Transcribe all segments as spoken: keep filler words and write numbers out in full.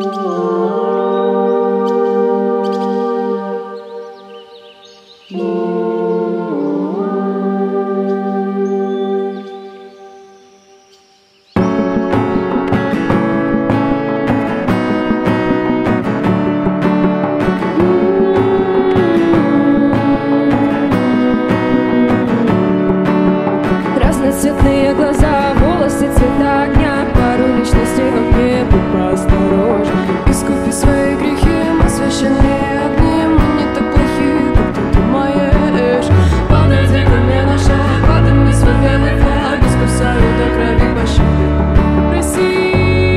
Разноцветные глаза, волосы цвета огня, пару личностей во мне, будь поосторожен. Искупи свои грехи, мы священные огни, мы не так плохи, как ты думаешь. Подойди ко мне на шаг, подними свой белый флаг, искусаю до крови пощады. Прости.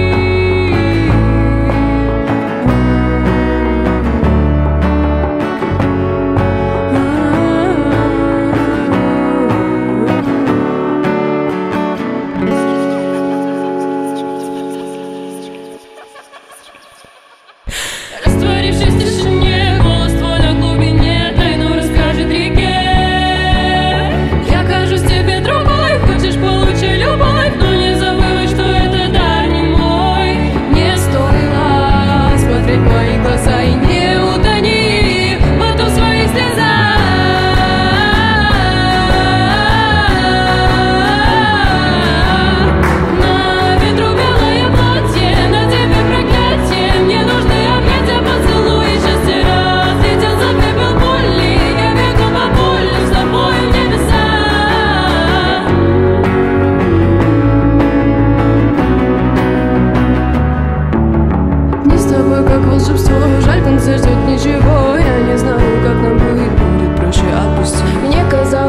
Растворившись в тишине, голос твой на глубине тайну расскажет реке. Я кажусь тебе другой, хочешь получи любовь, но не забывай, что это дар не мой. Не стоило смотреть в мои глаза и не утони потом в своих слезах. На ветру белое платье, на тебе проклятие, мне нужны объятия, поцелуи счастья раз. Летел за пепел боли, я бегу по полю с тобой в небеса. Не с тобой как волшебство, жаль, в конце ждет ничего. Я не знаю, как нам быть, будет проще отпустить. Мне казалось,